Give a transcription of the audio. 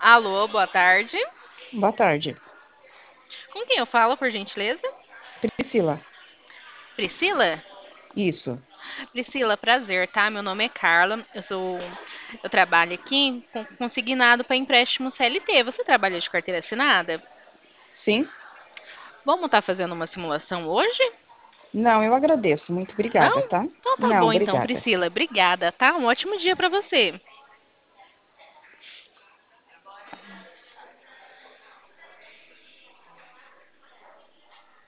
Alô, boa tarde. Boa tarde. Com quem eu falo, por gentileza? Priscila, Priscila? isso. Priscila, prazer, tá? Meu nome é Carla. Eu trabalho aqui com consignado para empréstimo CLT. Você trabalha de carteira assinada? Sim? Vamos estar fazendo uma simulação hoje? Não, eu agradeço. Muito obrigada, Não? tá? Então tá Não, bom então, obrigada. Priscila. Obrigada, tá? Um ótimo dia para você.